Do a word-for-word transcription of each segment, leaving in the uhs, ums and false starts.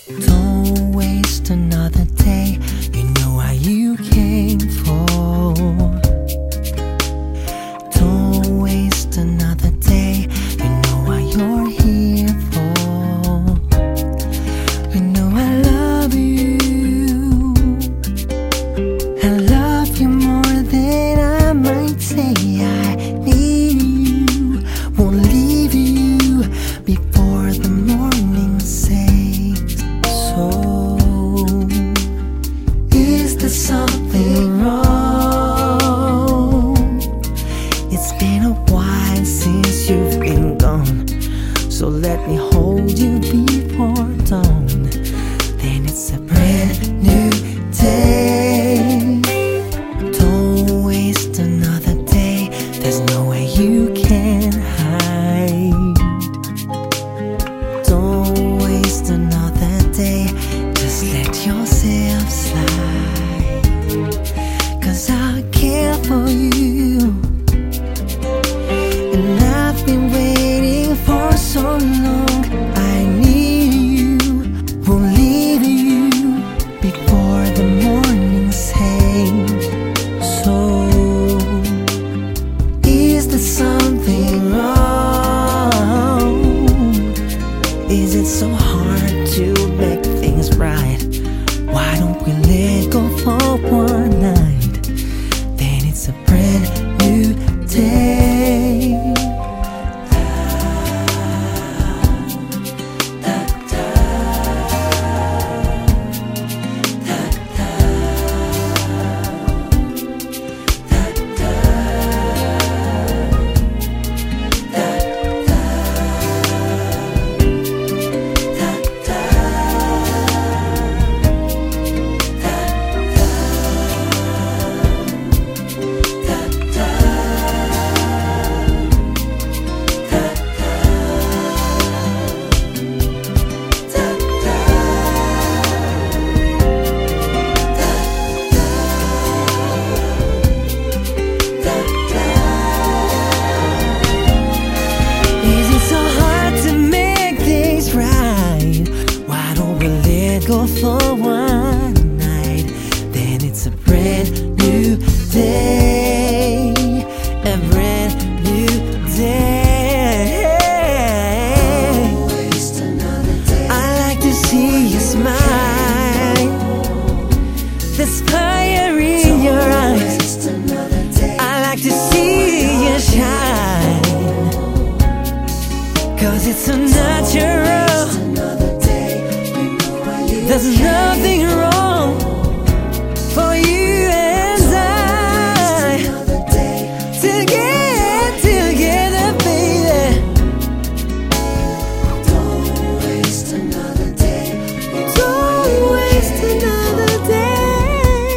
Don't waste another day. You know what you came for. Don't waste another day. You know what you're here for. You know I love you. I love you more than I might say. I need you. Won't leave you before the morning says so. Is there something wrong? It's been a while since you've been gone, so let me hold you before dawn. Then it's a brand new day. Don't waste another day. There's no way you can hide. Don't waste another day. Just let yourself slide. 'Cause I care for you, and I've been waiting for so long. I need you. Won't leave you before the morning says so. Is there something wrong? Is it so hard to make things right? Why don't we let go for one night? Then it's a brand new day. Go for one night, then it's a brand new day, a brand new day. Don't waste another day. I like to see you smile. There's fire in your eyes. I like to see you shine, 'cause it's so natural. There's nothing wrong for you and I to get together, baby. Don't waste another day. Don't waste another day.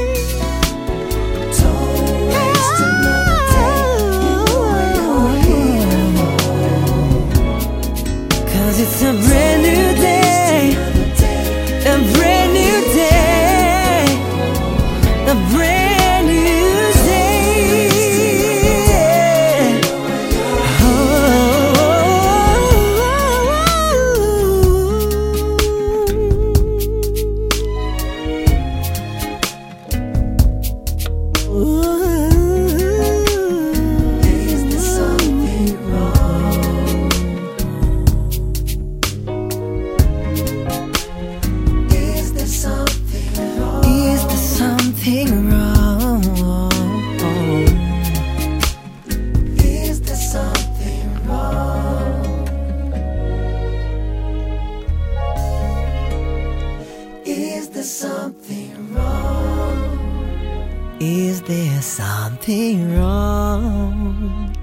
Don't waste another day. 'Cause it's a brand new day. A brand new day, a brand new day. Oh, is there something wrong? Is there something wrong? Is there something wrong? Is there something wrong? Is there something wrong? Is there something wrong?